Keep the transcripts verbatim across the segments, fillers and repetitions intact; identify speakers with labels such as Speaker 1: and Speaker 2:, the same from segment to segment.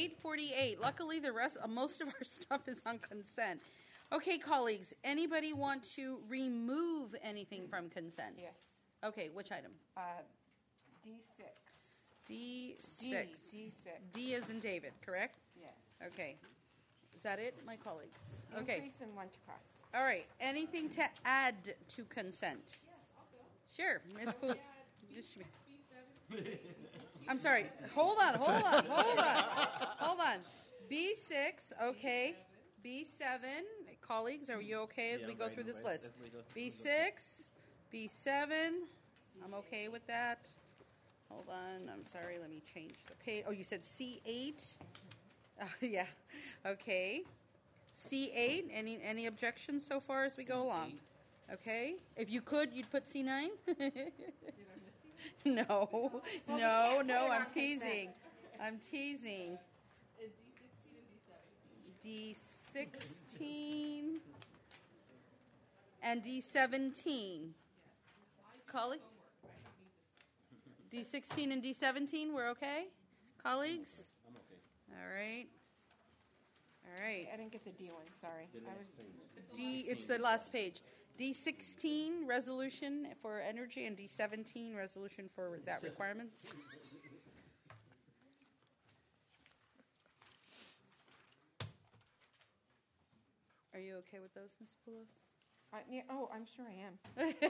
Speaker 1: eight forty-eight. Luckily, the rest, uh, most of our stuff is on consent. Okay, colleagues, anybody want to remove anything from consent?
Speaker 2: Yes.
Speaker 1: Okay, which item?
Speaker 2: Uh, D six.
Speaker 1: D six.
Speaker 2: D, D six.
Speaker 1: D as in David, correct?
Speaker 2: Yes.
Speaker 1: Okay. Is that it, my colleagues? Okay.
Speaker 2: Increase in lunch cost.
Speaker 1: All right. Anything to add to consent?
Speaker 3: Yes, I'll go.
Speaker 1: Sure, Miz Poole. This should be-
Speaker 3: B seven.
Speaker 1: I'm sorry. Hold on, hold on, hold on. Hold on. B six, okay. B seven. Colleagues, are you okay as
Speaker 4: Yeah,
Speaker 1: we
Speaker 4: I'm
Speaker 1: go
Speaker 4: writing
Speaker 1: through
Speaker 4: it
Speaker 1: this
Speaker 4: right.
Speaker 1: list?
Speaker 4: That's what we go-
Speaker 1: B six, B seven. I'm okay with that. Hold on. I'm sorry. Let me change the page. Oh, you said C eight? Uh, yeah. Okay. C eight. Any any objections so far as we go along? Okay. If you could, you'd put C nine? No. No, no, I'm teasing. I'm teasing.
Speaker 3: And D sixteen and D seventeen.
Speaker 1: D sixteen and D seventeen. Colleague? D sixteen and D seventeen, we're okay? Colleagues?
Speaker 4: I'm okay.
Speaker 1: All right. All right.
Speaker 2: I didn't get the D one, sorry.
Speaker 4: The
Speaker 2: I was,
Speaker 4: next thing.
Speaker 1: D, it's the last page. D sixteen, resolution for energy, and D seventeen, resolution for that requirements. Are you okay with those, Miz Poulos?
Speaker 2: I, yeah, oh, I'm sure I am.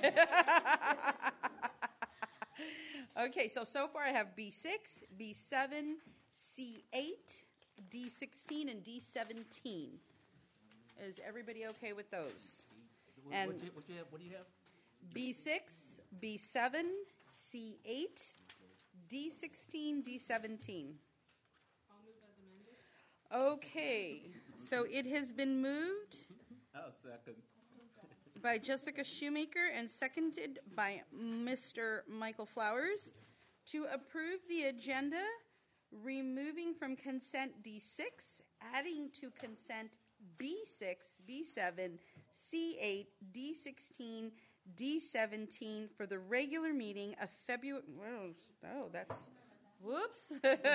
Speaker 1: Okay, so so far I have B six, B seven, C eight, D sixteen, and D seventeen. Is everybody okay with those?
Speaker 4: What,
Speaker 1: And-
Speaker 4: what, do you, what, do you have, what do you have?
Speaker 1: B six, B seven, C eight, D sixteen, D seventeen.
Speaker 3: I'll move as amended.
Speaker 1: Okay, so it has been moved
Speaker 4: I'll second.
Speaker 1: by Jessica Shoemaker and seconded by Mister Michael Flowers to approve the agenda, removing from consent D six, adding to consent B six, B seven, C eight, D sixteen, D seventeen for the regular meeting of February. Whoa, oh, that's. Whoops.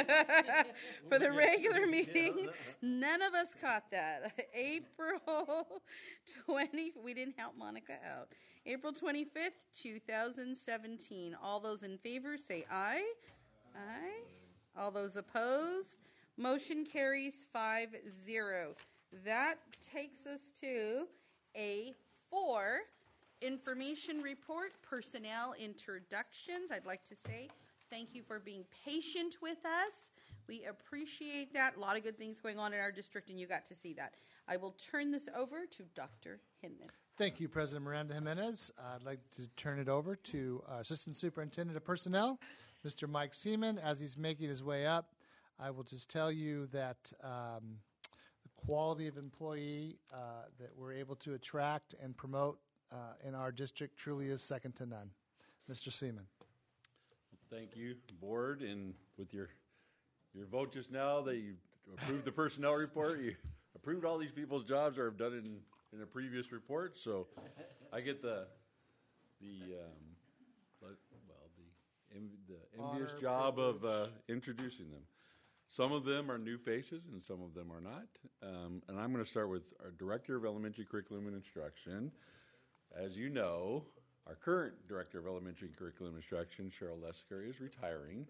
Speaker 1: For the regular meeting, none of us caught that. April twentieth, we didn't help Monica out. April twenty-fifth, twenty seventeen. All those in favor say aye. Aye. All those opposed, motion carries five zero. That takes us to A four, information report, personnel introductions. I'd like to say thank you for being patient with us. We appreciate that. A lot of good things going on in our district, and you got to see that. I will turn this over to Doctor Hinman.
Speaker 5: Thank you, President Miranda Jimenez. I'd like to turn it over to uh, Assistant Superintendent of Personnel, Mister Mike Seaman. As he's making his way up, I will just tell you that um, the quality of employee uh, that we're able to attract and promote uh, in our district truly is second to none. Mister Seaman.
Speaker 6: Thank you, Board, and with your your vote just now that you approved the personnel report, you approved all these people's jobs or have done it in, in a previous report, so I get the the um, well the en- the envious
Speaker 5: Honor,
Speaker 6: job of uh, introducing them. Some of them are new faces, and some of them are not. Um, and I'm going to start with our Director of Elementary Curriculum and Instruction. As you know, our current Director of Elementary Curriculum Instruction, Cheryl Lesker, is retiring.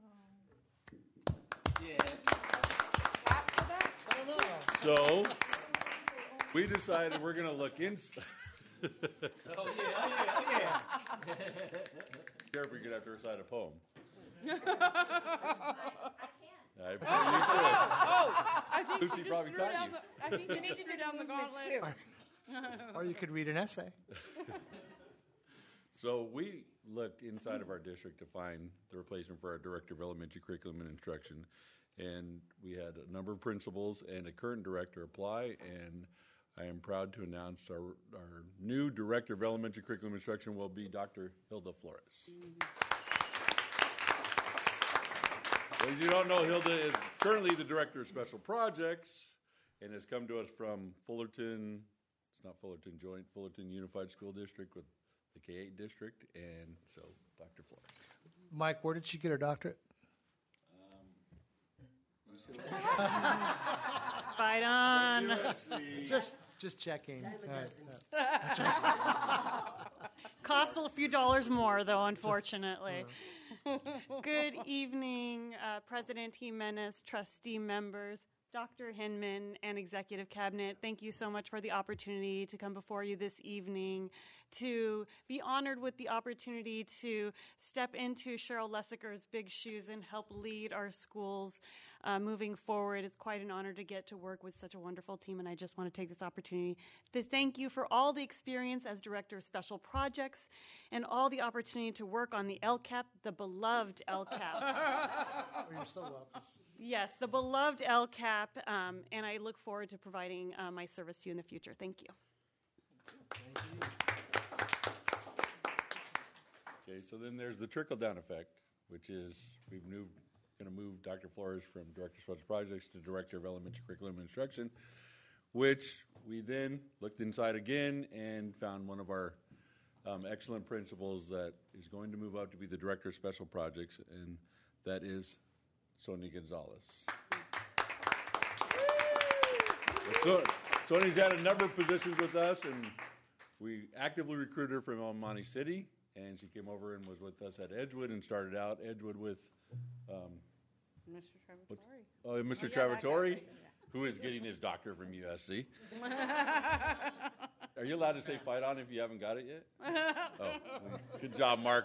Speaker 2: After that,
Speaker 6: So we decided we're going to look in.
Speaker 4: Oh, yeah, oh, yeah, oh, yeah.
Speaker 6: Careful, you're going to have to recite a poem. I
Speaker 1: Oh, I think
Speaker 6: Lucy
Speaker 1: you just
Speaker 6: probably
Speaker 1: threw
Speaker 6: taught
Speaker 1: down
Speaker 6: you.
Speaker 1: the, I think you need to threw down the gauntlet.
Speaker 5: Or you could read an essay.
Speaker 6: So we looked inside of our district to find the replacement for our Director of Elementary Curriculum and Instruction, and we had a number of principals and a current director apply, and I am proud to announce our, our new Director of Elementary Curriculum and Instruction will be Doctor Hilda Flores. As you don't know, Hilda is currently the Director of Special Projects and has come to us from Fullerton, it's not Fullerton Joint, Fullerton Unified School District with the K eight district, and so Doctor Flores.
Speaker 5: Mike, where did she get her doctorate?
Speaker 6: You said
Speaker 7: Fight on.
Speaker 5: Just, just checking. All right.
Speaker 7: Costs a few dollars more, though, unfortunately. Good evening, uh, President Jimenez, trustee members, Doctor Hinman, and Executive Cabinet. Thank you so much for the opportunity to come before you this evening, to be honored with the opportunity to step into Cheryl Lessiger's big shoes and help lead our schools uh, moving forward. It's quite an honor to get to work with such a wonderful team, and I just want to take this opportunity to thank you for all the experience as Director of Special Projects and all the opportunity to work on the L C A P, the beloved L C A P.
Speaker 5: Oh, you're so welcome.
Speaker 7: Yes, the beloved L C A P, um, and I look forward to providing uh, my service to you in the future. Thank you.
Speaker 6: Thank you. Okay, so then there's the trickle-down effect, which is we've moved, going to move Doctor Flores from Director of Special Projects to Director of Elementary Curriculum and Instruction, which we then looked inside again and found one of our um, excellent principals that is going to move up to be the Director of Special Projects, and that is Sonia Gonzalez. So, Sonia's had a number of positions with us, and we actively recruited her from El Monte City, and she came over and was with us at Edgewood and started out Edgewood with um,
Speaker 1: Mister Travatori.
Speaker 6: oh, Mister
Speaker 1: Oh, yeah, that
Speaker 6: Travatori,
Speaker 1: guy.
Speaker 6: who is getting his doctor from U S C. Are you allowed to say fight on if you haven't got it yet? Oh, good job, Mark.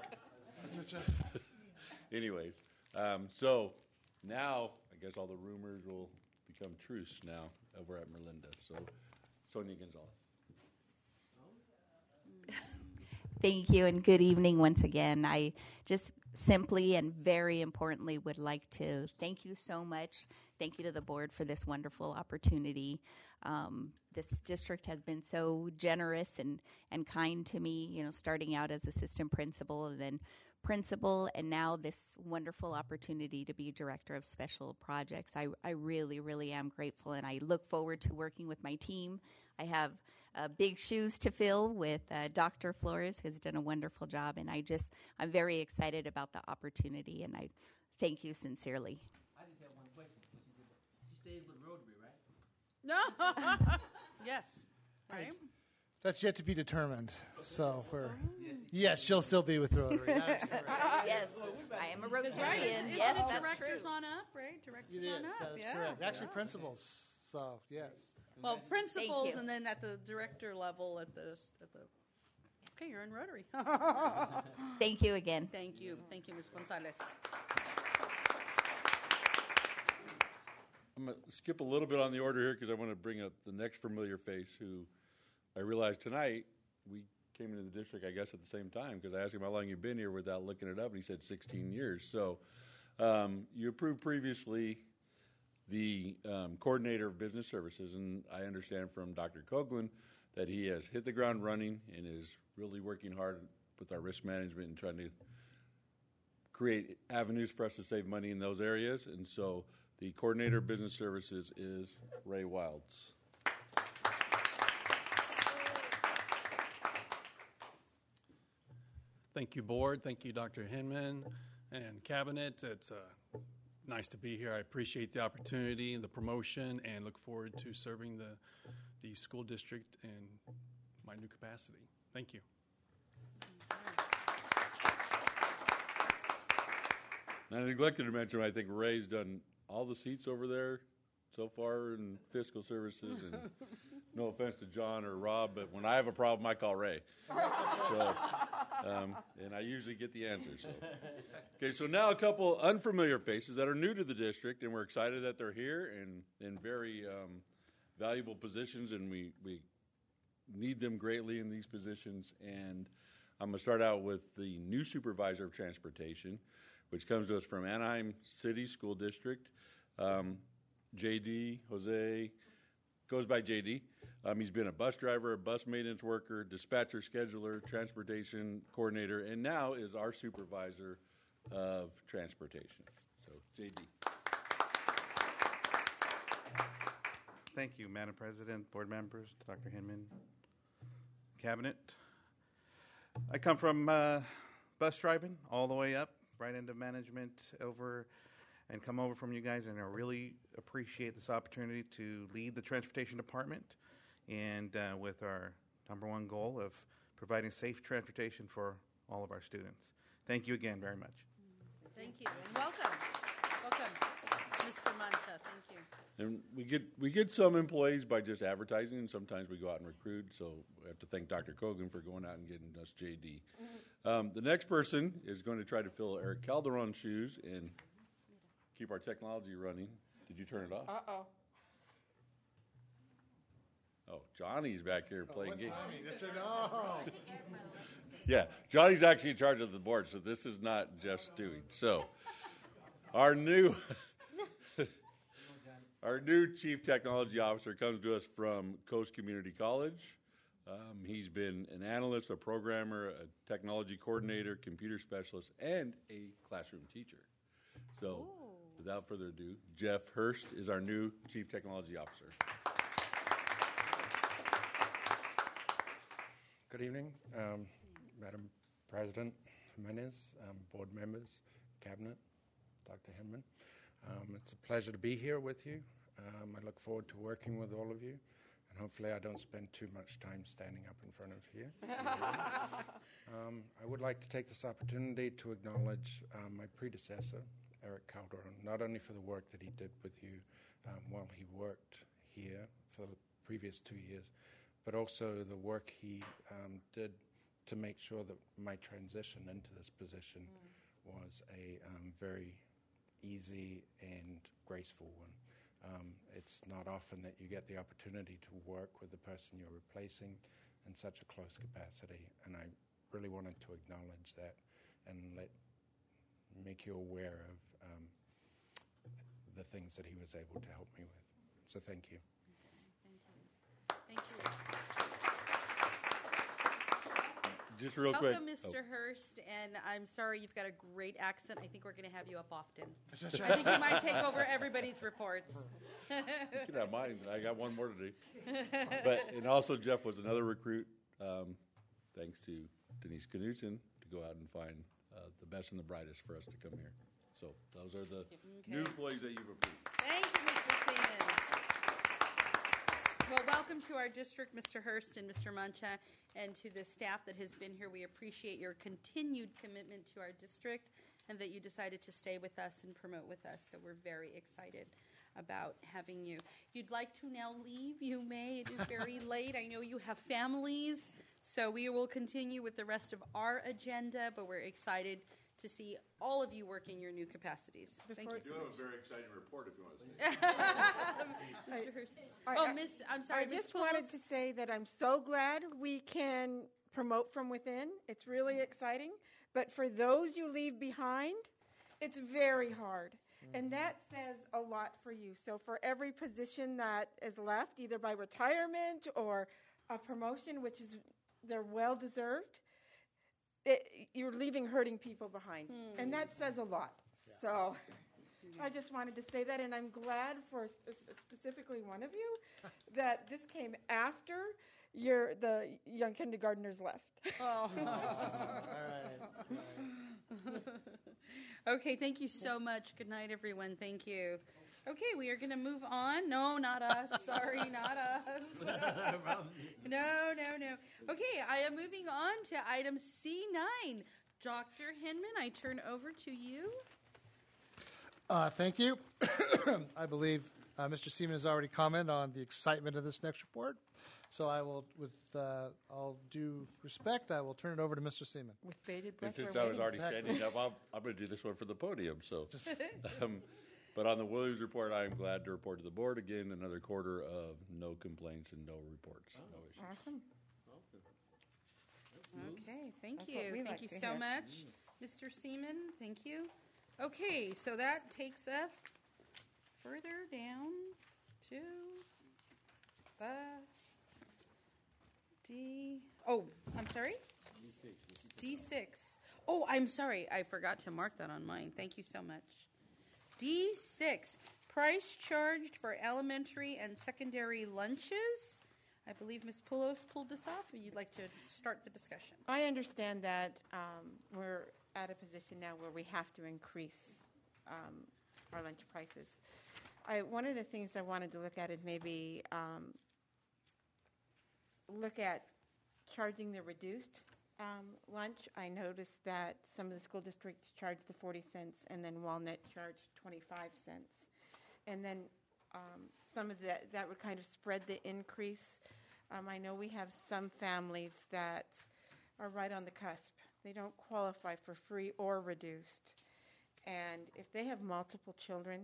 Speaker 6: Anyways, um, so now I guess all the rumors will become truce now over at Merlinda. So, Sonia Gonzalez.
Speaker 8: Thank you, and good evening once again. I just simply and very importantly would like to thank you so much. Thank you to the board for this wonderful opportunity. Um, this district has been so generous and, and kind to me, you know, starting out as assistant principal and then principal, and now this wonderful opportunity to be director of special projects. I, I really, really am grateful, and I look forward to working with my team. I have uh, big shoes to fill with uh, Doctor Flores, who's done a wonderful job, and I just, I'm very excited about the opportunity, and I thank you sincerely.
Speaker 4: I just have one question. She stays with Rotary, right?
Speaker 1: No. Yes. Right.
Speaker 5: That's yet to be determined. So we're, yes, she'll still be with Rotary. That is correct.
Speaker 8: Yes, I am a
Speaker 1: Right.
Speaker 8: Rotarian.
Speaker 1: Isn't
Speaker 8: Yes,
Speaker 1: it
Speaker 8: that's
Speaker 1: directors
Speaker 8: true.
Speaker 1: on up, right? Directors
Speaker 5: It is.
Speaker 1: on up.
Speaker 5: That is
Speaker 1: yeah.
Speaker 5: correct. Actually, principals. So yes.
Speaker 1: Well, principals,
Speaker 8: you.
Speaker 1: and then at the director level, at the at the. Okay, you're in Rotary.
Speaker 8: Thank you again.
Speaker 1: Thank you, thank you, Miz Gonzalez.
Speaker 6: I'm going to skip a little bit on the order here because I want to bring up the next familiar face who I realized tonight we came into the district, I guess, at the same time because I asked him how long you've been here without looking it up, and he said sixteen years. So um, you approved previously the um, coordinator of business services, and I understand from Doctor Coughlin that he has hit the ground running and is really working hard with our risk management and trying to create avenues for us to save money in those areas. And so the coordinator of business services is Ray Wilds.
Speaker 9: Thank you, Board. Thank you, Doctor Hinman and Cabinet. It's uh, nice to be here. I appreciate the opportunity and the promotion and look forward to serving the, the school district in my new capacity. Thank you.
Speaker 6: And I neglected to mention, I think Ray's done all the seats over there so far in fiscal services. And no offense to John or Rob, but when I have a problem, I call Ray. So, um, and I usually get the answer. So. Okay, so now a couple unfamiliar faces that are new to the district, and we're excited that they're here and in very um, valuable positions, and we, we need them greatly in these positions. And I'm going to start out with the new supervisor of transportation, which comes to us from Anaheim City School District. Um, J D, Jose, goes by J D. Um, he's been a bus driver, a bus maintenance worker, dispatcher, scheduler, transportation coordinator, and now is our supervisor of transportation. So, J D.
Speaker 10: Thank you, Madam President, board members, Doctor Hinman, Cabinet. I come from uh, bus driving all the way up, right into management over and come over from you guys, and I really appreciate this opportunity to lead the transportation department, and uh, with our number one goal of providing safe transportation for all of our students. Thank you again very much.
Speaker 1: Thank you, and welcome. Welcome, Mister Mancha. Thank you.
Speaker 6: And we get we get some employees by just advertising, and sometimes we go out and recruit. So we have to thank Doctor Kogan for going out and getting us J D. Mm-hmm. Um, the next person is going to try to fill Eric Calderon's shoes and keep our technology running. Did you turn it off?
Speaker 2: Uh-oh.
Speaker 6: Oh, Johnny's back here playing
Speaker 5: What
Speaker 6: games.
Speaker 5: timing? That's a no.
Speaker 6: Yeah, Johnny's actually in charge of the board, so this is not Jeff's doing. So, our new our new chief technology officer comes to us from Coast Community College. Um, he's been an analyst, a programmer, a technology coordinator, computer specialist, and a classroom teacher. So, Ooh. Without further ado, Jeff Hurst is our new chief technology officer.
Speaker 11: Good evening, um, Madam President Jimenez, um, board members, cabinet, Doctor Hinman. Um, it's a pleasure to be here with you. Um, I look forward to working with all of you, and hopefully I don't spend too much time standing up in front of you. um, I would like to take this opportunity to acknowledge um, my predecessor, Eric Calderon, not only for the work that he did with you um, while he worked here for the previous two years, but also the work he um, did to make sure that my transition into this position mm. was a um, very easy and graceful one. Um, it's not often that you get the opportunity to work with the person you're replacing in such a close capacity, and I really wanted to acknowledge that and let make you aware of um, the things that he was able to help me with. So thank you.
Speaker 1: Thank you.
Speaker 6: Just real
Speaker 1: Welcome,
Speaker 6: quick.
Speaker 1: Mister
Speaker 6: Oh.
Speaker 1: Hurst, and I'm sorry you've got a great accent. I think we're going to have you up often. I think you might take over everybody's reports.
Speaker 6: You can have mine. I got one more to do. But and also Jeff was another recruit. Um, thanks to Denise Knudsen to go out and find uh, the best and the brightest for us to come here. So those are the
Speaker 1: Okay.
Speaker 6: new employees that you've approved.
Speaker 1: Thank you, Mister Seaman. Well, welcome to our district, Mister Hurst and Mister Mancha, and to the staff that has been here. We appreciate your continued commitment to our district and that you decided to stay with us and promote with us. So we're very excited about having you. If you'd like to now leave, you may. It is very late. I know you have families, so we will continue with the rest of our agenda, but we're excited to see all of you work in your new capacities. Thank you
Speaker 6: You
Speaker 1: so
Speaker 6: have
Speaker 1: much.
Speaker 6: a very exciting report if you want to say.
Speaker 1: Mister Hurst.
Speaker 2: I-
Speaker 1: Oh,
Speaker 2: I-
Speaker 1: Miss, I'm sorry,
Speaker 2: I
Speaker 1: Miss
Speaker 2: just wanted
Speaker 1: Poulos?
Speaker 2: to say that I'm so glad we can promote from within. It's really exciting. But for those you leave behind, it's very hard. And that says a lot for you. So for every position that is left, either by retirement or a promotion, which is they're well deserved, it, you're leaving hurting people behind. And that says a lot. So I just wanted to say that, and I'm glad for s- specifically one of you that this came after your the young kindergartners left.
Speaker 1: Oh.
Speaker 5: All right.
Speaker 1: Okay, thank you so much. Good night, everyone. Thank you. Okay, we are going to move on. No, not us. Sorry, not us. No, no, no. Okay, I am moving on to item C nine. Doctor Hinman, I turn over to you.
Speaker 5: Uh, thank you. I believe uh, Mister Seaman has already commented on the excitement of this next report. So I will, with uh, all due respect, I will turn it over to Mister Seaman.
Speaker 2: With bated
Speaker 6: And
Speaker 2: breath,
Speaker 6: since
Speaker 2: we're
Speaker 6: I was
Speaker 2: waiting.
Speaker 6: already standing up, I'm, I'm going to do this one for the podium. So, um, but on the Williams report, I am glad to report to the board again another quarter of no complaints and no reports, no issues.
Speaker 2: Awesome.
Speaker 1: Okay, thank
Speaker 2: That's
Speaker 1: you.
Speaker 2: what we
Speaker 1: Thank
Speaker 2: like
Speaker 1: you
Speaker 2: to
Speaker 1: so
Speaker 2: hear.
Speaker 1: much, Mister Seaman. Thank you. Okay, so that takes us further down to the D. Oh, I'm sorry? D six. Oh, I'm sorry. I forgot to mark that on mine. Thank you so much. D six. Price charged for elementary and secondary lunches. I believe Miz Poulos pulled this off. Or you'd like to start the discussion?
Speaker 2: I understand that um, we're at a position now where we have to increase um, our lunch prices. I, one of the things I wanted to look at is maybe um, look at charging the reduced um, lunch. I noticed that some of the school districts charge the forty cents, and then Walnut charged twenty-five cents. And then um, some of that, that would kind of spread the increase. Um, I know we have some families that are right on the cusp. They don't qualify for free or reduced. And if they have multiple children,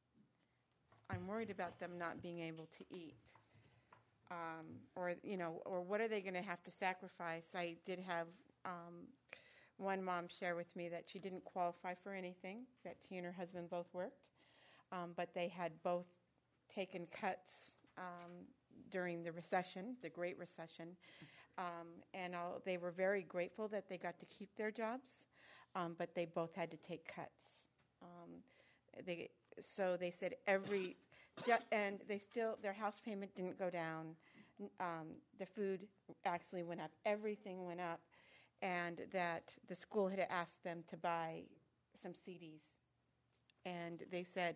Speaker 2: I'm worried about them not being able to eat. Um, or, you know, or what are they going to have to sacrifice? I did have um, one mom share with me that she didn't qualify for anything, that she and her husband both worked, um, but they had both taken cuts um, during the recession, the Great Recession, um, and all, they were very grateful that they got to keep their jobs, um, but they both had to take cuts. Um, they so they said every, ju- and they still their house payment didn't go down. Um, the food actually went up. Everything went up, and that the school had asked them to buy some C Ds, and they said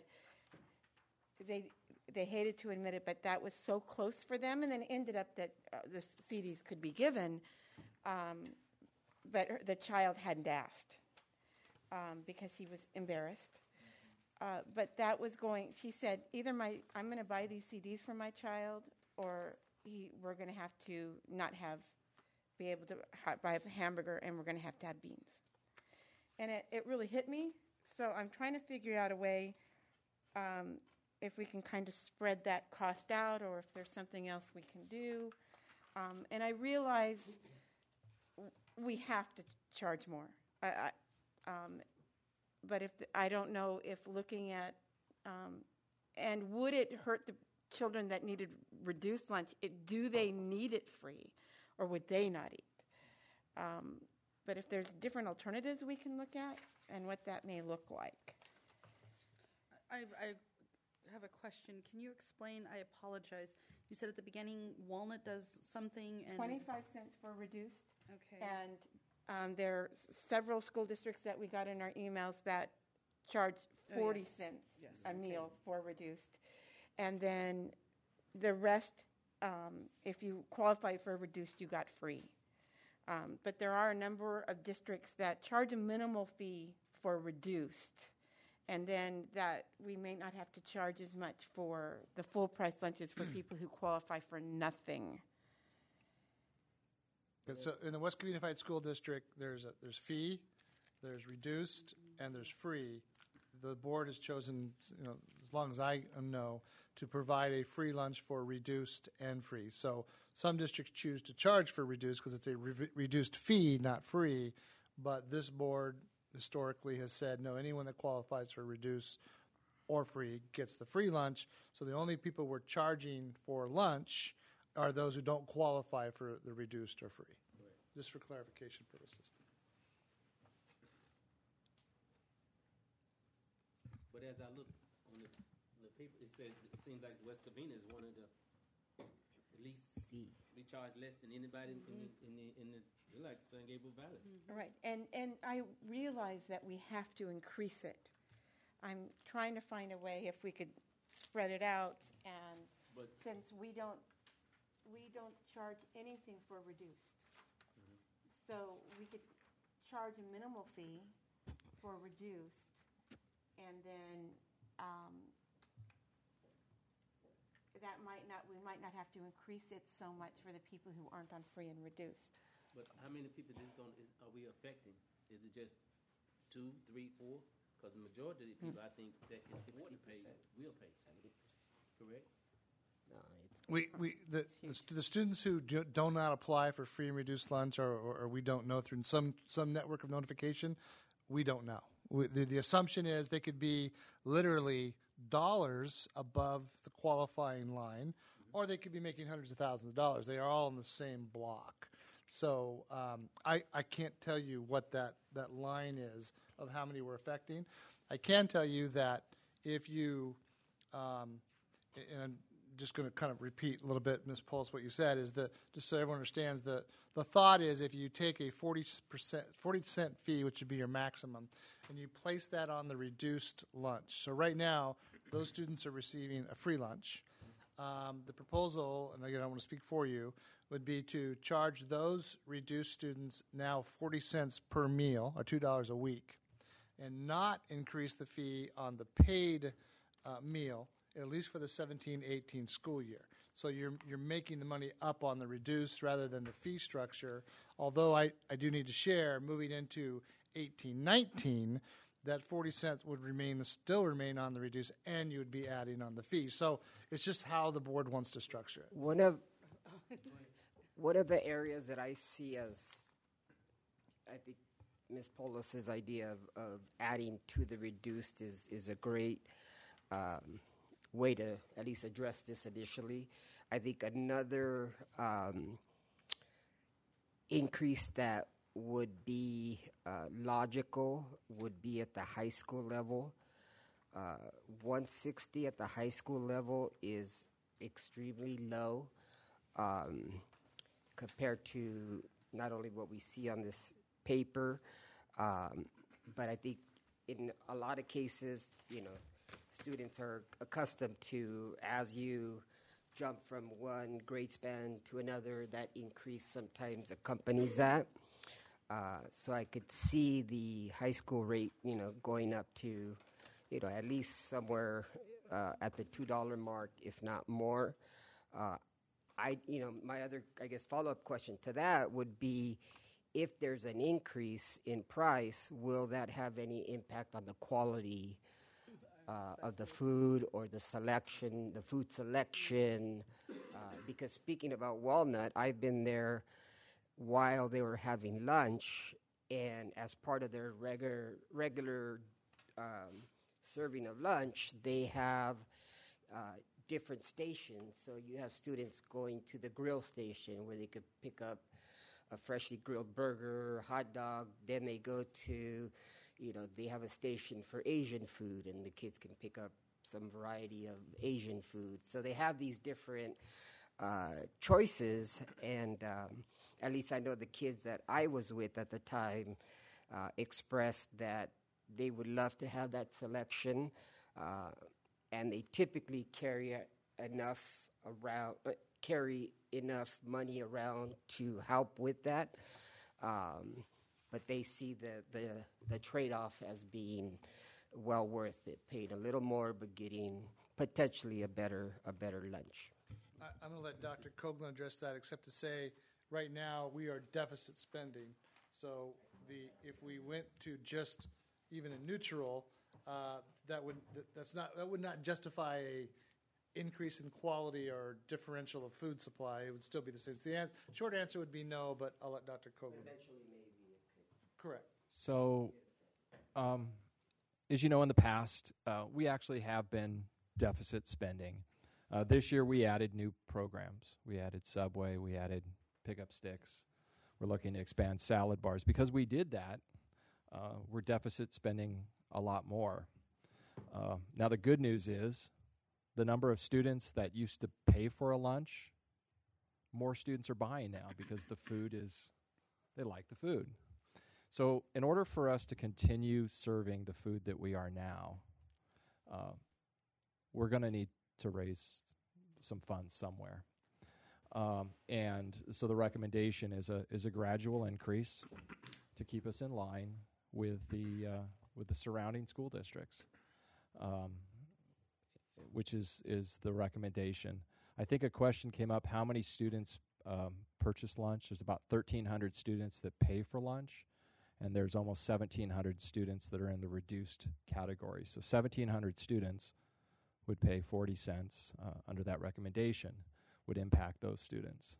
Speaker 2: they they hated to admit it, but that was so close for them, and then it ended up that uh, the C Ds could be given, um, but her, the child hadn't asked um, because he was embarrassed. Uh, but that was going. She said, either my I'm going to buy these C Ds for my child, or he, we're going to have to not have be able to ha- buy a hamburger, and we're going to have to have beans. And it, it really hit me. So I'm trying to figure out a way. Um, if we can kind of spread that cost out, or if there's something else we can do. Um, and I realize we have to charge more. I, I, um, but if the, I don't know if looking at, um, and would it hurt the children that needed reduced lunch? It, do they need it free, or would they not eat? Um, but if there's different alternatives we can look at, and what that may look like.
Speaker 1: I, I have a question. Can you explain? I apologize. You said at the beginning Walnut does something and
Speaker 2: twenty-five cents for reduced.
Speaker 1: Okay.
Speaker 2: And um, there are s- several school districts that we got in our emails that charge forty
Speaker 1: Oh, yes.
Speaker 2: cents
Speaker 1: Yes,
Speaker 2: a
Speaker 1: okay.
Speaker 2: meal for reduced. And then the rest, um, if you qualify for reduced, you got free. Um, but there are a number of districts that charge a minimal fee for reduced, and then that we may not have to charge as much for the full price lunches for people who qualify for nothing.
Speaker 5: Good. So in the West Covina Unified School District, there's a, there's fee, there's reduced, and there's free. The board has chosen, you know, as long as I know, to provide a free lunch for reduced and free. So some districts choose to charge for reduced because it's a re- reduced fee, not free. But this board historically has said, no, anyone that qualifies for reduced or free gets the free lunch. So the only people we're charging for lunch are those who don't qualify for the reduced or free. Just for clarification purposes.
Speaker 4: But as I look on the, on the paper, it says it seems like West Covina is one of the the least we charge less than anybody in, in, the, in the in the they're like San Gabriel Valley.
Speaker 2: Right, and, and I realize that we have to increase it. I'm trying to find a way if we could spread it out, and
Speaker 4: But-
Speaker 2: since we don't, we don't charge anything for reduced. So we could charge a minimal fee for reduced, and then um, that might not, we might not have to increase it so much for the people who aren't on free and reduced.
Speaker 4: But how many people this going is are we affecting? Is it just two, three, four? Because the majority of the people I think that can afford to pay will pay. Correct?
Speaker 12: No, it's
Speaker 5: We, we the, the, st- the students who do, do not apply for free and reduced lunch, or, or, or we don't know through some some network of notification, we don't know. We, the, the assumption is they could be literally dollars above the qualifying line, or they could be making hundreds of thousands of dollars. They are all in the same block. So um, I, I can't tell you what that, that line is of how many we're affecting. I can tell you that if you, um, and I'm just going to kind of repeat a little bit, Miz Pulse, what you said, is that, just so everyone understands, the, the thought is if you take a forty percent, forty cent fee, which would be your maximum, and you place that on the reduced lunch. So right now, those students are receiving a free lunch. Um, the proposal, and again, I want to speak for you, would be to charge those reduced students now forty cents per meal, or two dollars a week, and not increase the fee on the paid uh, meal, at least for the seventeen eighteen school year. So you're you're making the money up on the reduced rather than the fee structure. Although I, I do need to share, moving into eighteen nineteen, that forty cents would remain still remain on the reduced, and you would be adding on the fee. So it's just how the board wants to structure it.
Speaker 12: One of one of the areas that I see as, I think, Miz Polis's idea of, of adding to the reduced is is a great um, way to at least address this initially. I think another um, increase that would be uh, logical would be at the high school level. Uh, one sixty at the high school level is extremely low um, compared to not only what we see on this paper, um, but I think in a lot of cases, you know, students are accustomed to, as you jump from one grade span to another, that increase sometimes accompanies that. Uh, so I could see the high school rate, you know, going up to, you know, at least somewhere uh, at the two dollar mark, if not more. Uh, I, you know, my other, I guess, follow-up question to that would be, if there's an increase in price, will that have any impact on the quality uh, of the food or the selection, the food selection? Uh, because speaking about Walnut, I've been there while they were having lunch, and as part of their regular regular um, serving of lunch, they have uh, different stations. So you have students going to the grill station where they could pick up a freshly grilled burger, hot dog. Then they go to, you know, they have a station for Asian food, and the kids can pick up some variety of Asian food. So they have these different uh, choices, and um, at least I know the kids that I was with at the time uh, expressed that they would love to have that selection, uh, and they typically carry a, enough around, uh, carry enough money around to help with that. Um, but they see the, the, the trade-off as being well worth it, paid a little more but getting potentially a better a better lunch.
Speaker 5: I, I'm going to let Doctor Coghlan address that, except to say right now we are deficit spending. So the if we went to just even a neutral, uh, that would that, that's not that would not justify a increase in quality or differential of food supply. It would still be the same. So the an- short answer would be no, but I'll let Doctor Coghlan.
Speaker 12: Eventually, maybe it could.
Speaker 5: Correct.
Speaker 13: So, um, as you know, in the past, uh, we actually have been deficit spending. Uh, this year, we added new programs. We added Subway. We added Pickup Sticks. We're looking to expand salad bars. Because we did that, uh, we're deficit spending a lot more. Uh, now, the good news is the number of students that used to pay for a lunch, more students are buying now because the food is, they like the food. So in order for us to continue serving the food that we are now, uh, we're going to need to raise some funds somewhere. Um, and so the recommendation is a is a gradual increase to keep us in line with the uh, with the surrounding school districts, um, which is is the recommendation. I think a question came up: how many students um, purchase lunch? There's about thirteen hundred students that pay for lunch, and there's almost seventeen hundred students that are in the reduced category. So seventeen hundred students would pay forty cents uh, under that recommendation, would impact those students.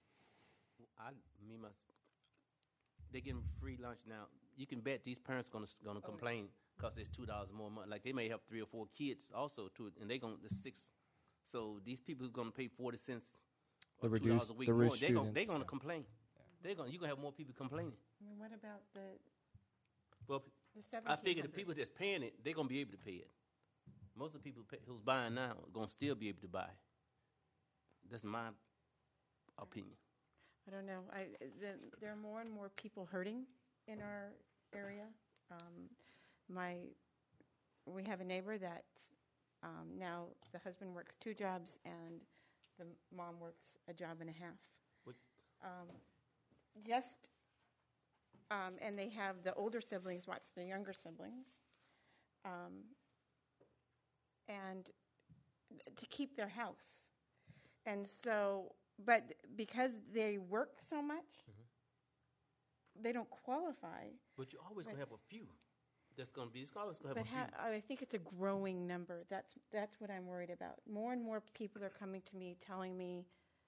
Speaker 4: I, me, my, they getting free lunch now. You can bet these parents gonna gonna oh, complain because it's two dollars more month. Like they may have three or four kids also too, and they gonna the six. So these people who's gonna pay forty cents or two dollars a week more, they gonna they gonna yeah. complain. Yeah. They gonna you gonna have more people complaining.
Speaker 2: I mean, what about the?
Speaker 4: Well,
Speaker 2: the
Speaker 4: I figure the people that's paying it, they're gonna be able to pay it. Most of the people pay, who's buying now are gonna still be able to buy. That's my opinion.
Speaker 2: I don't know. I the, there are more and more people hurting in our area. Um, my we have a neighbor that um, now the husband works two jobs and the mom works a job and a half.
Speaker 4: What?
Speaker 2: Um, just um, and they have the older siblings watch the younger siblings, um, and to keep their house. And so, but because they work so much, mm-hmm. they don't qualify.
Speaker 4: But you're always
Speaker 2: but,
Speaker 4: going to have a few. That's going to be. It's always going to have
Speaker 2: but
Speaker 4: a few.
Speaker 2: ha- I think it's a growing number. That's that's what I'm worried about. More and more people are coming to me, telling me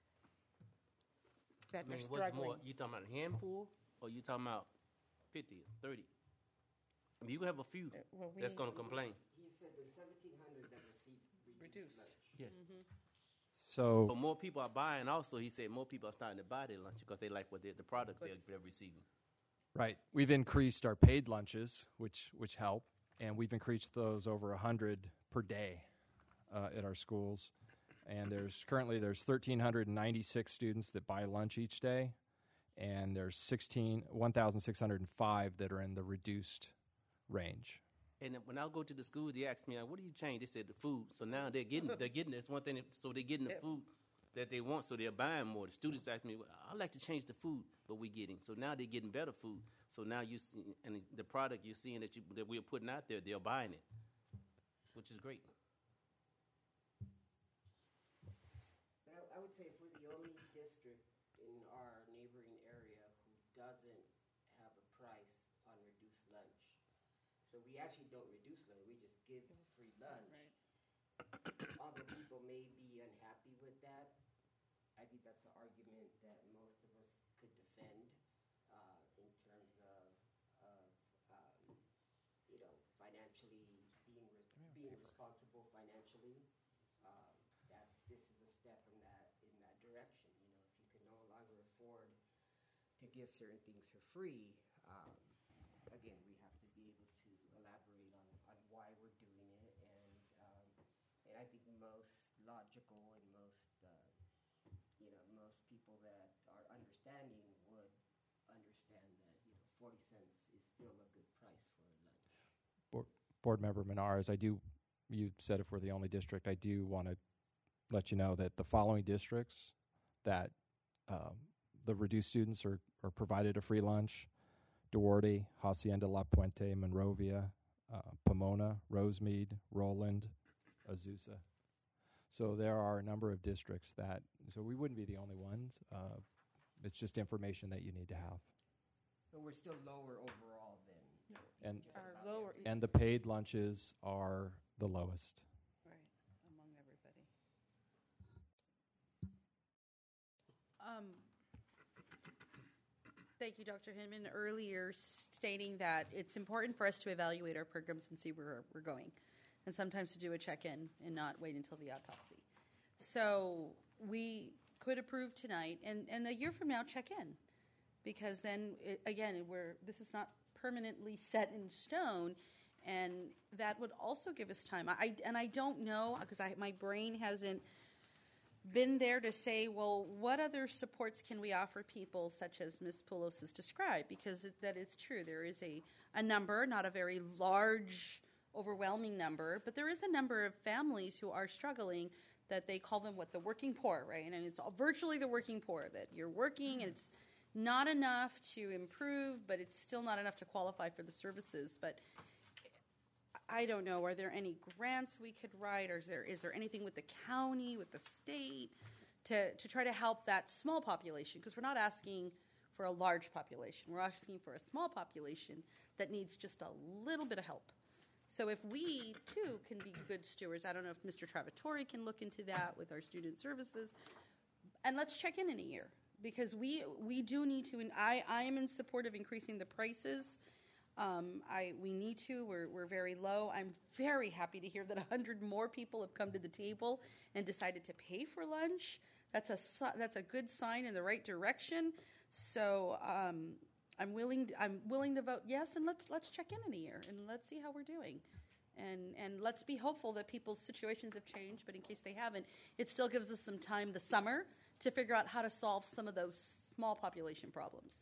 Speaker 2: that
Speaker 4: I mean,
Speaker 2: they're
Speaker 4: what's
Speaker 2: struggling.
Speaker 4: more? You talking about a handful, or you talking about fifty, thirty? I mean, you can have a few
Speaker 2: Uh, well, we-
Speaker 4: that's going to complain.
Speaker 12: He said there's seventeen hundred that receive reduced. lunch.
Speaker 4: Yes.
Speaker 13: So,
Speaker 4: But more people are buying. Also, he said more people are starting to buy their lunch because they like what they, the product they're, they're receiving.
Speaker 13: right, we've increased our paid lunches, which which help, and we've increased those over a hundred per day uh, at our schools. And there's currently there's one thousand three hundred ninety-six students that buy lunch each day, and there's sixteen one thousand six hundred five that are in the reduced range.
Speaker 4: And when I go to the schools, they ask me, "What do you change?" They said the food. So now they're getting, they're getting. That's one thing. So they're getting the food that they want. So they're buying more. The students ask me, well, "I like to change the food, but we're getting." So now they're getting better food. So now you see, and the product you're seeing that you that we're putting out there, they're buying it, which is great.
Speaker 12: But I, I would say if we're the only district in our neighboring area who doesn't have a price on reduced lunch, so we actually don't reduce lunch, we just give free lunch.
Speaker 1: Right.
Speaker 12: Other people may be unhappy with that. I think that's an argument that most of us could defend uh, in terms of, of um, you know, financially being re- being responsible financially. Um, that this is a step in that in that direction. You know, if you can no longer afford to give certain things for free, um, again, we have to be able to elaborate on, on why we're doing it, and um, and I think most logical and most uh, you know most people that are understanding would understand that you know forty cents is still a good price for lunch.
Speaker 13: Board, Board Member Menares, I do. You said if we're the only district, I do want to let you know that the following districts that um, the reduced students are, are provided a free lunch: Duarte, Hacienda La Puente, Monrovia, uh, Pomona, Rosemead, Roland, Azusa. So there are a number of districts that, so we wouldn't be the only ones. Uh, it's just information that you need to have.
Speaker 12: But we're still lower overall than
Speaker 13: And
Speaker 12: just
Speaker 2: Our
Speaker 12: about
Speaker 2: lower-
Speaker 12: every-
Speaker 13: and the paid lunches are the lowest.
Speaker 1: Right, among everybody. Um, thank you, Doctor Hinman, earlier stating that it's important for us to evaluate our programs and see where we're going, and sometimes to do a check-in and not wait until the autopsy. So we could approve tonight, and, and a year from now, check in, because then, it, again, we're this is not permanently set in stone, and that would also give us time. I and I don't know, because I my brain hasn't been there to say, well, what other supports can we offer people, such as Miz Poulos has described? Because it, that is true. There is a, a number, not a very large, overwhelming number, but there is a number of families who are struggling, that they call them what, the working poor, right? And it's all, virtually the working poor, that you're working and it's not enough to improve, but it's still not enough to qualify for the services. But I don't know, are there any grants we could write, or is there is there anything with the county, with the state, to, to try to help that small population? Because we're not asking for a large population. We're asking for a small population that needs just a little bit of help. So if we, too, can be good stewards, I don't know if Mister Travatori can look into that with our student services, and let's check in in a year, because we we do need to, and I, I am in support of increasing the prices. Um, I we need to. We're we're very low. I'm very happy to hear that a hundred more people have come to the table and decided to pay for lunch. That's a that's a good sign in the right direction. So um, I'm willing. To, I'm willing to vote yes, and let's let's check in in a year and let's see how we're doing, and and let's be hopeful that people's situations have changed. But in case they haven't, it still gives us some time this summer to figure out how to solve some of those small population problems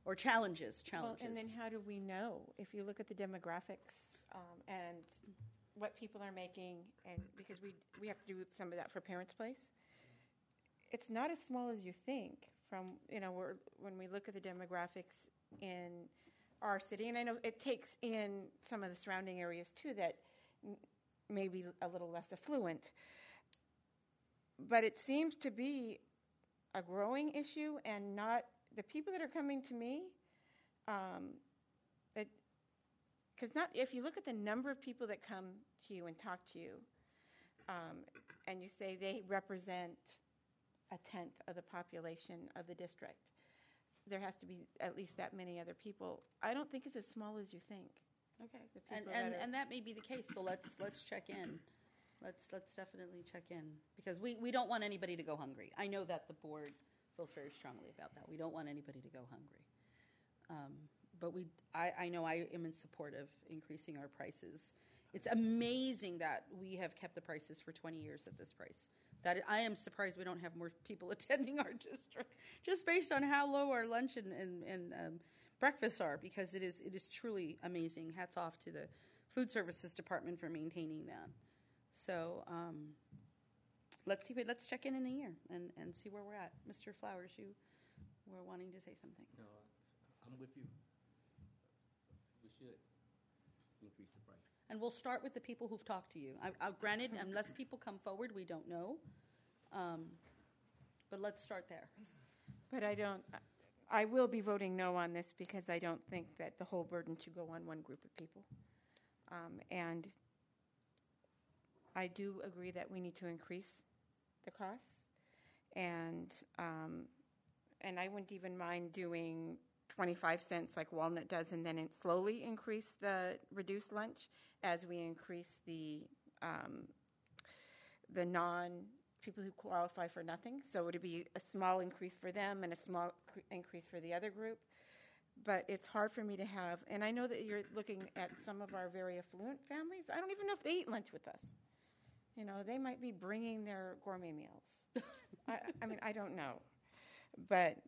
Speaker 1: or challenges,
Speaker 2: Well,
Speaker 1: challenges.
Speaker 2: and then how do we know? If you look at the demographics um, and what people are making, and because we we have to do some of that for Parents' Place, it's not as small as you think. From you know, we're, when we look at the demographics in our city, and I know it takes in some of the surrounding areas too that m- may be a little less affluent, but it seems to be a growing issue, and not the people that are coming to me. Um, it because not if you look at the number of people that come to you and talk to you, um, and you say they represent a tenth of the population of the district, there has to be at least that many other people. I don't think it's as small as you think.
Speaker 1: Okay,
Speaker 2: The
Speaker 1: and
Speaker 2: people
Speaker 1: and,
Speaker 2: that are-
Speaker 1: and that may be the case. So let's let's check in. Let's let's definitely check in because we, we don't want anybody to go hungry. I know that the board feels very strongly about that. We don't want anybody to go hungry. Um, but we I, I know I am in support of increasing our prices. It's amazing that we have kept the prices for twenty years at this price. That I am surprised we don't have more people attending our district, just based on how low our lunch and, and, and um, breakfasts are, because it is it is truly amazing. Hats off to the food services department for maintaining that. So um, let's see. Let's check in in a year and, and see where we're at. Mister Flowers, you were wanting to say something.
Speaker 4: No, I'm with you. We should increase the price.
Speaker 1: And we'll start with the people who've talked to you. I, I, granted, unless people come forward, we don't know. Um, but let's start there.
Speaker 2: But I don't. I will be voting no on this because I don't think that the whole burden should go on one group of people. Um, and I do agree that we need to increase the costs, and um, and I wouldn't even mind doing twenty-five cents like Walnut does, and then it slowly increase the reduced lunch as we increase the um, the non people who qualify for nothing. So it would be a small increase for them and a small cr- increase for the other group. But it's hard for me to have, and I know that you're looking at some of our very affluent families. I don't even know if they eat lunch with us. You know, they might be bringing their gourmet meals. I, I mean, I don't know, but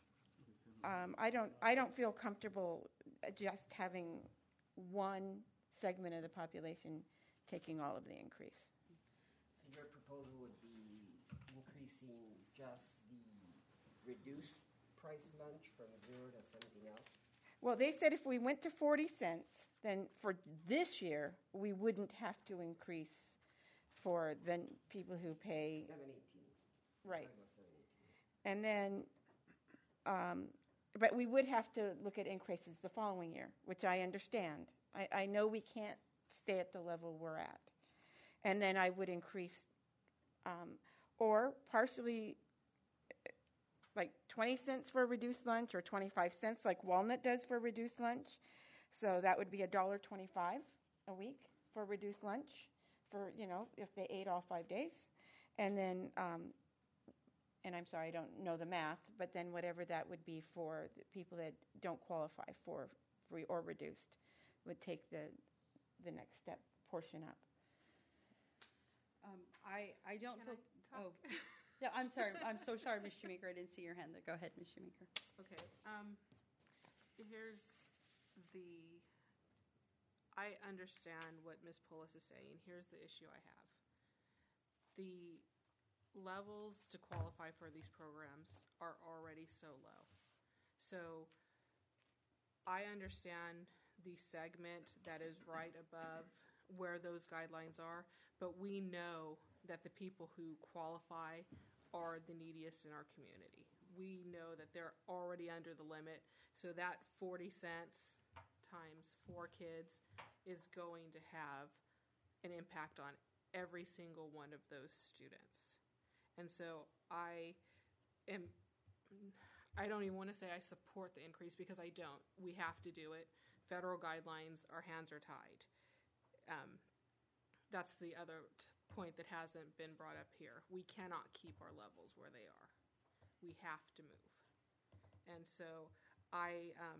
Speaker 2: um, I don't. I don't feel comfortable just having one segment of the population taking all of the increase.
Speaker 12: So your proposal would be increasing just the reduced price lunch from zero to something else?
Speaker 2: Well, they said if we went to forty cents, then for this year we wouldn't have to increase for the people who pay.
Speaker 12: seven eighteen.
Speaker 2: Right. And then, um, but we would have to look at increases the following year, which I understand. I, I know we can't stay at the level we're at. And then I would increase, um, or partially, like twenty cents for a reduced lunch or twenty-five cents like Walnut does for a reduced lunch. So that would be one dollar twenty-five a week for a reduced lunch for, you know, if they ate all five days. And then, um, and I'm sorry, I don't know the math, but then whatever that would be for the people that don't qualify for free or reduced would take the the next step portion up.
Speaker 1: Um, I, I don't
Speaker 3: Can
Speaker 1: feel.
Speaker 3: I talk?
Speaker 1: Oh, yeah. I'm sorry. I'm so sorry, Miz Shoemaker. I didn't see your hand. There. Go ahead, Miz Shoemaker.
Speaker 3: Okay. Um, here's the. I understand what Miz Polis is saying. Here's the issue I have. The levels to qualify for these programs are already so low. So I understand the segment that is right above where those guidelines are, but we know that the people who qualify are the neediest in our community. We know that they're already under the limit, so that forty cents times four kids is going to have an impact on every single one of those students. And so I am, I don't even want to say I support the increase because I don't. We have to do it. Federal guidelines, our hands are tied. Um, that's the other t- point that hasn't been brought up here. We cannot keep our levels where they are. We have to move. And so I um,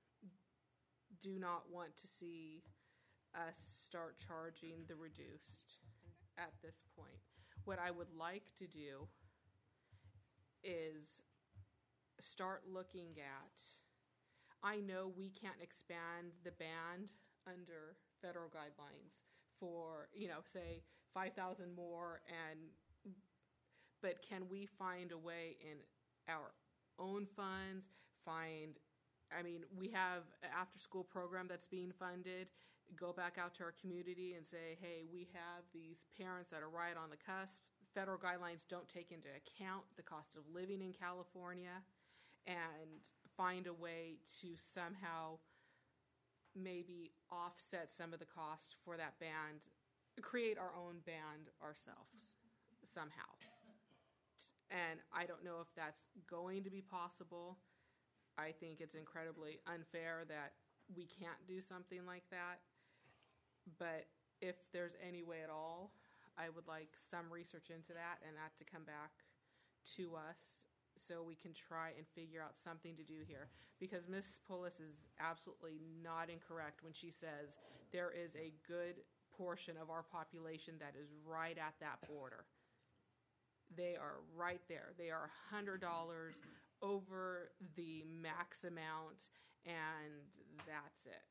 Speaker 3: do not want to see us start charging the reduced at this point. What I would like to do is start looking at I know we can't expand the band under federal guidelines for, you know, say five thousand more, and but can we find a way in our own funds, find, I mean, we have an after-school program that's being funded, go back out to our community and say, hey, we have these parents that are right on the cusp. Federal guidelines don't take into account the cost of living in California, and find a way to somehow maybe offset some of the cost for that band, create our own band ourselves somehow. And I don't know if that's going to be possible. I think it's incredibly unfair that we can't do something like that. But if there's any way at all, I would like some research into that and that to come back to us so we can try and figure out something to do here. Because Miz Polis is absolutely not incorrect when she says there is a good portion of our population that is right at that border. They are right there. They are one hundred dollars over the max amount, and that's it.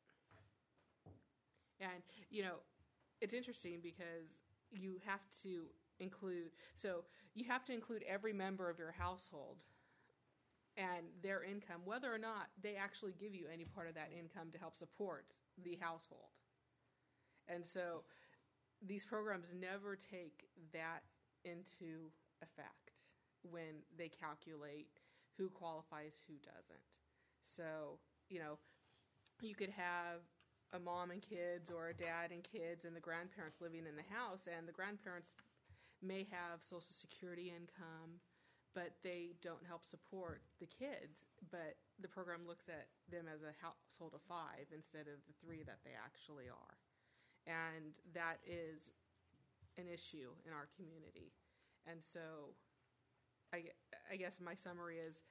Speaker 3: And, you know, it's interesting because you have to include, so you have to include every member of your household and their income, whether or not they actually give you any part of that income to help support the household. And so these programs never take that into effect when they calculate who qualifies, who doesn't. So, you know, you could have a mom and kids or a dad and kids and the grandparents living in the house, and the grandparents may have Social Security income, but they don't help support the kids. But the program looks at them as a household of five instead of the three that they actually are. And that is an issue in our community. And so I, I guess my summary is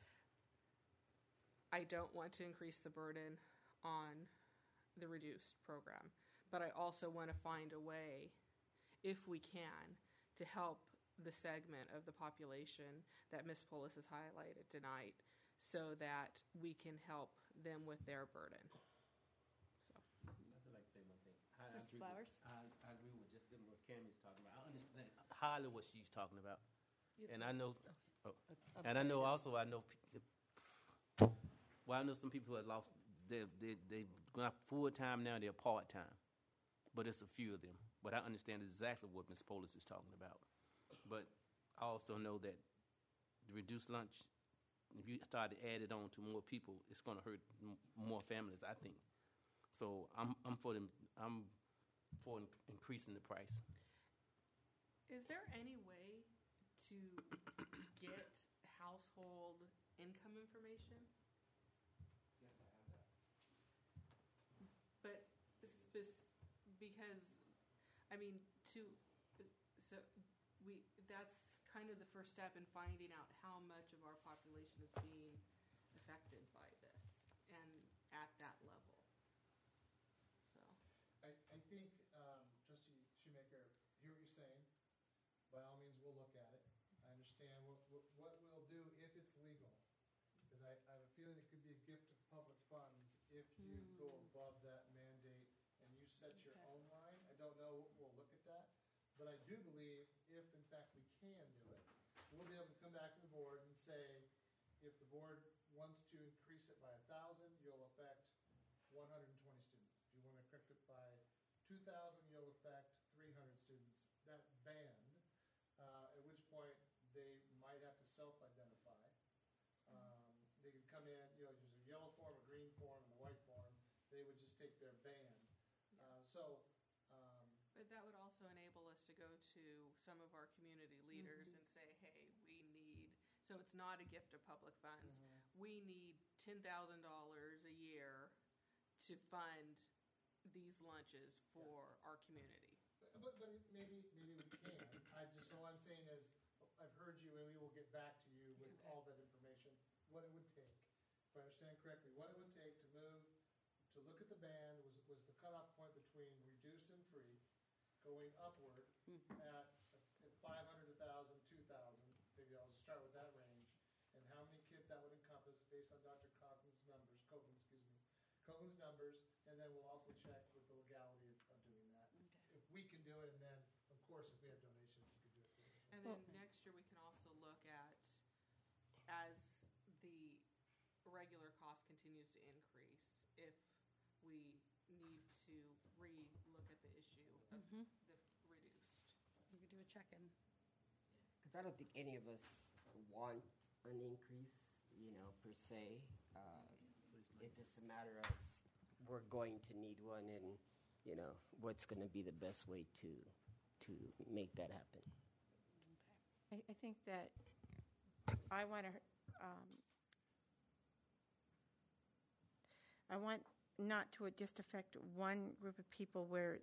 Speaker 3: I don't want to increase the burden on the reduced program, but I also want to find a way, if we can, to help the segment of the population that Miz Polis has highlighted tonight so that we can help them with their burden. So.
Speaker 4: I'd like to say one thing. I, I
Speaker 1: Mister
Speaker 4: agree
Speaker 1: Flowers?
Speaker 4: With, I, I agree with Jessica and what Cammy's talking about. I understand highly what she's talking about. And I know, oh, and I know also, I know, well, I know some people who have lost, they, they, they not full-time now, they're part-time. But it's a few of them. But I understand exactly what Miz Polis is talking about. But I also know that the reduced lunch, if you start to add it on to more people, it's going to hurt m- more families, I think. So I'm, I'm for them, I'm for in- increasing the price.
Speaker 3: Is there any way to get household income information?
Speaker 4: Yes, I have that.
Speaker 3: But spe- because, I mean, to, so we, that's kind of the first step in finding out how much of our population is being affected by this and at that level. So.
Speaker 5: I, I think, um, Trustee Shoemaker, hear what you're saying. By all means, we'll look at it. I understand what, what, what we'll do if it's legal. Because I, I have a feeling it could be a gift of public funds if you
Speaker 1: Mm.
Speaker 5: go above that mandate and you set your
Speaker 1: Okay.
Speaker 5: own line. I don't know, we'll look at that. But I do believe if in fact we can do it, we'll be able to come back to the board and say, if the board wants to increase it by a thousand, you'll affect one hundred twenty students. If you want to correct it by two thousand, you'll affect three hundred students. That band, uh, at which point they might have to self-identify. Um, they could come in, you know, there's a yellow form, a green form, and a white form. They would just take their band. Uh, so, um,
Speaker 3: But that would also enable us to go to some of our community leaders
Speaker 1: Mhm.
Speaker 3: and say, hey, we need, so it's not a gift of public funds.
Speaker 5: Mhm.
Speaker 3: We need ten thousand dollars a year to fund these lunches for our community.
Speaker 5: But, but but maybe maybe we can. I just all I'm saying is I've heard you, and we will get back to you with
Speaker 3: Okay.
Speaker 5: all that information. What it would take, if I understand correctly, what it would take to move to look at the band was was the cutoff point between reduced and free, going upward
Speaker 1: Mhm.
Speaker 5: at, at five hundred, one thousand, two thousand. Maybe I'll start with that range, and how many kids that would encompass based on Doctor Cogden's numbers, Copeland, excuse me, Cohen's numbers, and then we'll also check with the legality of, of doing that. If we can do it, and then, of course, if we have donations, you can do it too.
Speaker 3: And then next year, we can also look at, as the regular cost continues to increase, if we need to re-look at the issue of
Speaker 1: Mhm.
Speaker 3: the reduced.
Speaker 1: We could do a check-in.
Speaker 12: Because I don't think any of us want an increase, you know, per se. Uh, it's just a matter of we're going to need one, and you know what's going to be the best way to to make that happen.
Speaker 2: I, I think that I want to, um, I want not to just affect one group of people where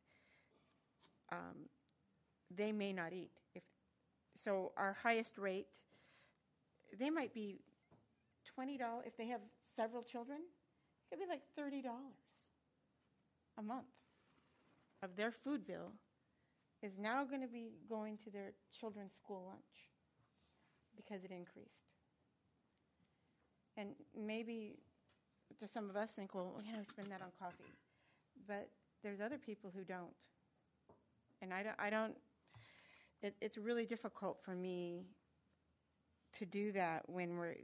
Speaker 2: um, they may not eat. If so, our highest rate, they might be twenty dollars if they have several children. It could be like thirty dollars a month of their food bill is now going to be going to their children's school lunch because it increased. And maybe to some of us think, well, you know, spend that on coffee. But there's other people who don't. And I don't, I don't it, it's really difficult for me to do that when we're,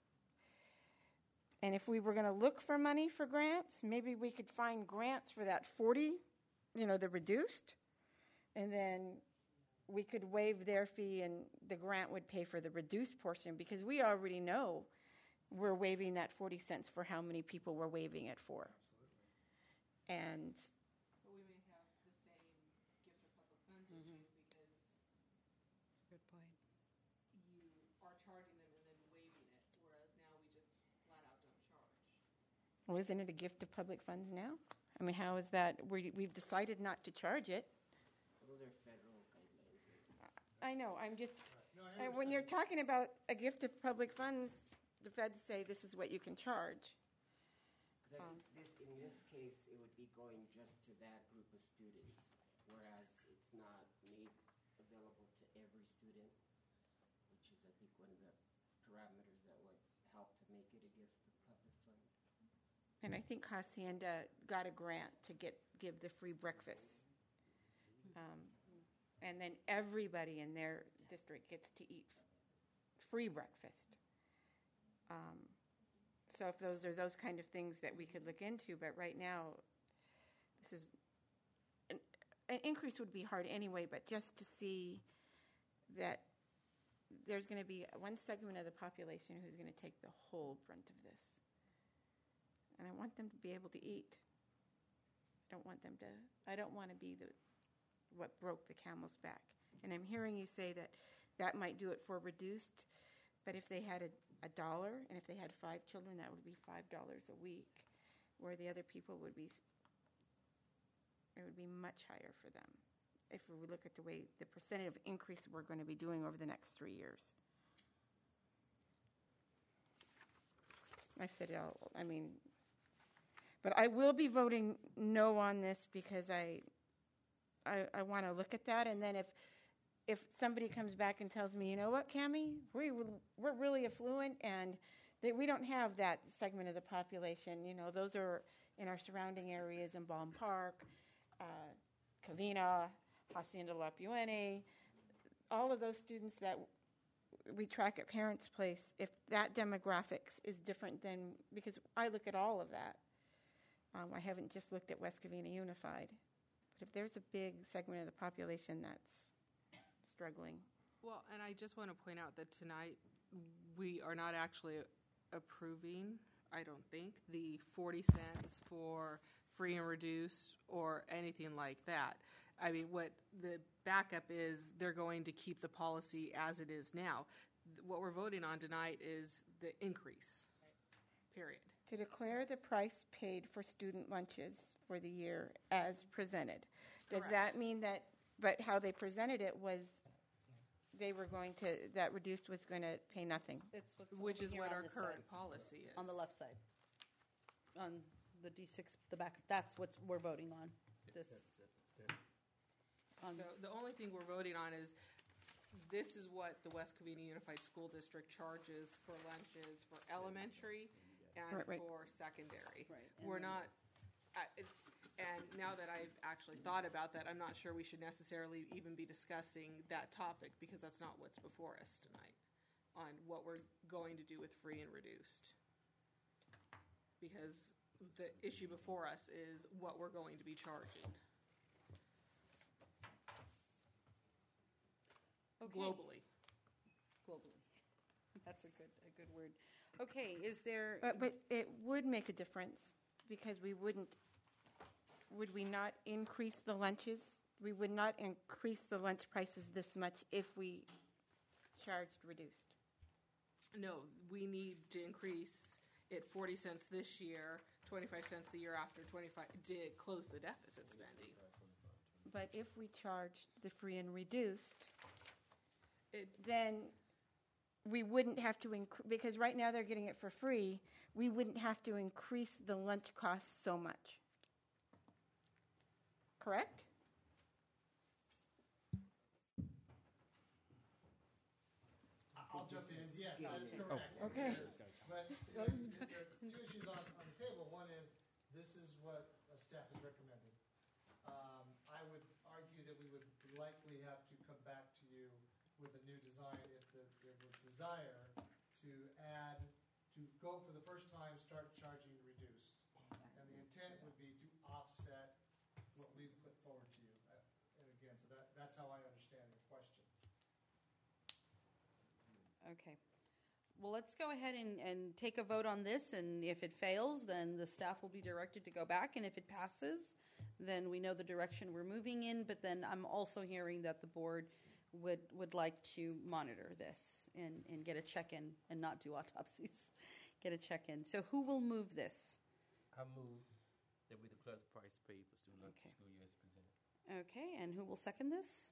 Speaker 2: and if we were going to look for money for grants, maybe we could find grants for that forty, you know, the reduced, and then we could waive their fee and the grant would pay for the reduced portion, because we already know we're waiving that forty cents for how many people we're waiving it for.
Speaker 5: Absolutely.
Speaker 2: And
Speaker 3: But we may have the same gift of public funds issue because
Speaker 1: Good point.
Speaker 3: you are charging them and then waiving it, whereas now we just flat out don't charge.
Speaker 2: well, isn't it a gift of public funds now? I mean, how is that? We, we've decided not to charge it.
Speaker 12: Those are federal guidelines.
Speaker 2: I know, I'm just,
Speaker 5: No, I
Speaker 2: and when you're
Speaker 5: understand.
Speaker 2: talking about a gift of public funds, the feds say this is what you can charge.
Speaker 12: Because I think this, in this case, it would be going just to that group of students, whereas it's not made available to every student, which is, I think, one of the parameters that would help to make it a gift of public funds.
Speaker 2: And I think Hacienda got a grant to get, give the free breakfast. Um, and then everybody in their district gets to eat f- free breakfast. Um, so if those are those kind of things that we could look into, but right now, this is, an, an increase would be hard anyway, but just to see that there's going to be one segment of the population who's going to take the whole brunt of this. And I want them to be able to eat. I don't want them to, I don't want to be the, what broke the camel's back. And I'm hearing you say that that might do it for reduced, but if they had a, a dollar, and if they had five children, that would be five dollars a week, where the other people would be, it would be much higher for them if we look at the way, the percentage of increase we're going to be doing over the next three years. I've said it all, I mean, but I will be voting no on this because I, I, I want to look at that, and then if, if somebody comes back and tells me, you know what, Cammie, we we're really affluent, and that we don't have that segment of the population. You know, those are in our surrounding areas in Balm Park, uh, Covina, Hacienda La Puente, all of those students that we track at Parents' Place. If that demographics is different than, because I look at all of that. Um, I haven't just looked at West Covina Unified. But if there's a big segment of the population that's struggling.
Speaker 3: Well, and I just want to point out that tonight we are not actually approving, I don't think, the forty cents for free and reduced or anything like that. I mean, what the backup is, they're going to keep the policy as it is now. What we're voting on tonight is the increase, period.
Speaker 2: To declare the price paid for student lunches for the year as presented. Does
Speaker 3: Correct.
Speaker 2: that mean that, but how they presented it was they were going to, that reduced was going to pay nothing?
Speaker 1: It's what's
Speaker 3: Which
Speaker 1: over
Speaker 3: is
Speaker 1: here
Speaker 3: what
Speaker 1: on
Speaker 3: our
Speaker 1: this
Speaker 3: current
Speaker 1: side,
Speaker 3: policy is.
Speaker 1: on the left side, on the D six, the back. That's what we're voting on. This. On,
Speaker 3: So the only thing we're voting on is, this is what the West Covina Unified School District charges for lunches for elementary and
Speaker 2: Right, right.
Speaker 3: for secondary.
Speaker 1: Right, and
Speaker 3: We're
Speaker 1: then-
Speaker 3: not, I- it- and now that I've actually thought about that, I'm not sure we should necessarily even be discussing that topic because that's not what's before us tonight on what we're going to do with free and reduced. Because the issue before us is what we're going to be charging
Speaker 1: Okay.
Speaker 3: globally.
Speaker 1: Globally. That's a good, a good word. Okay, is there?
Speaker 2: But, but it would make a difference because we wouldn't, would we not increase the lunches? We would not increase the lunch prices this much if we charged reduced.
Speaker 3: No, we need to increase it forty cents this year, twenty-five cents the year after, twenty-five, to close the deficit spending.
Speaker 2: But if we charged the free and reduced,
Speaker 3: It,
Speaker 2: then we wouldn't have to, inc- because right now they're getting it for free, we wouldn't have to increase the lunch costs so much. Correct?
Speaker 5: I'll jump in. Yes, that is correct.
Speaker 2: Okay.
Speaker 5: But there there are two issues on, on the table. One is, this is what uh, staff is recommending. Um, I would argue that we would likely have to come back to you with a new design if the, there was desire to add, to go for the first time, start charging reduced. And the intent would be to offset what we've put forward to you. Uh, And again, so that, that's how I understand the question.
Speaker 1: Okay. Well, let's go ahead and, and take a vote on this, and if it fails, then the staff will be directed to go back, and if it passes, then we know the direction we're moving in, but then I'm also hearing that the board would, would like to monitor this and, and get a check-in and not do autopsies, get a check-in. So who will move this?
Speaker 4: I move that we declare the price paid for student lunch
Speaker 1: Okay.
Speaker 4: school year as presented.
Speaker 1: Okay, and who will second this?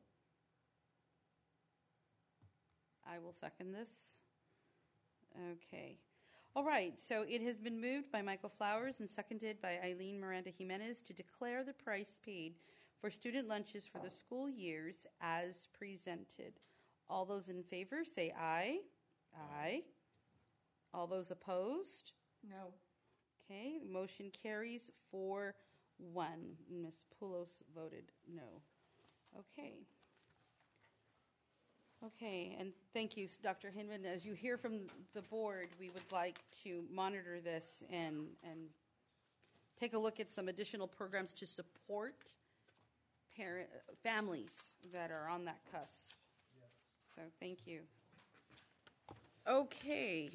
Speaker 1: I will second this. Okay. All right, so it has been moved by Michael Flowers and seconded by Eileen Miranda Jimenez to declare the price paid for student lunches for the school years as presented. All those in favor say aye. Aye. All those opposed?
Speaker 2: No.
Speaker 1: Okay, the motion carries four one. Miz Poulos voted no. Okay. Okay, and thank you, Doctor Hinman. As you hear from the board, we would like to monitor this and, and take a look at some additional programs to support parent, families that are on that cusp.
Speaker 5: Yes.
Speaker 1: So thank you. Okay.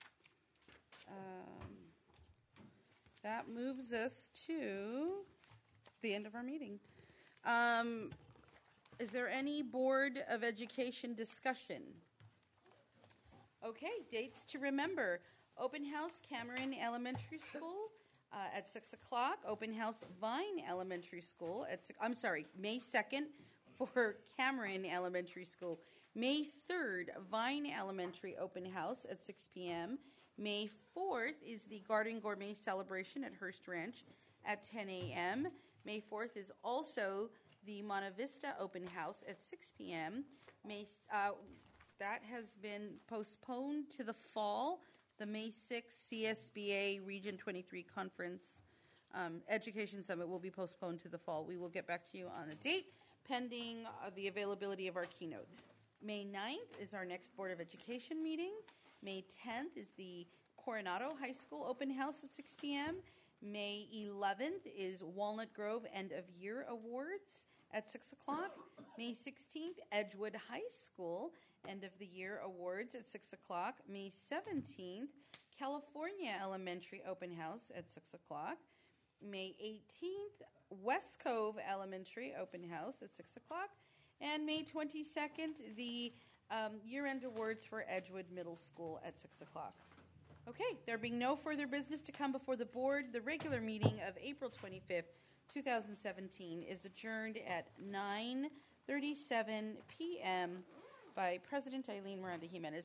Speaker 1: Um, that moves us to the end of our meeting. Um, is there any Board of Education discussion? Okay, dates to remember. Open House Cameron Elementary School uh, at six o'clock. Open House Vine Elementary School at six, I'm sorry, May second for Cameron Elementary School. May third, Vine Elementary Open House at six p.m. May fourth is the Garden Gourmet Celebration at Hearst Ranch at ten a.m. May fourth is also the Monta Vista Open House at six p.m. May uh, that has been postponed to the fall. The May sixth C S B A Region twenty-three Conference um, Education Summit will be postponed to the fall. We will get back to you on a date pending uh, the availability of our keynote. May ninth is our next Board of Education meeting. May tenth is the Coronado High School Open House at six p.m. May eleventh is Walnut Grove End of Year Awards at six o'clock. May sixteenth, Edgewood High School End of the Year Awards at six o'clock. May seventeenth, California Elementary Open House at six o'clock. May eighteenth, West Cove Elementary Open House at six o'clock. And May twenty-second, the um, year-end awards for Edgewood Middle School at six o'clock. Okay, there being no further business to come before the board, the regular meeting of April twenty-fifth, twenty seventeen is adjourned at nine thirty-seven p.m. by President Eileen Miranda Jimenez.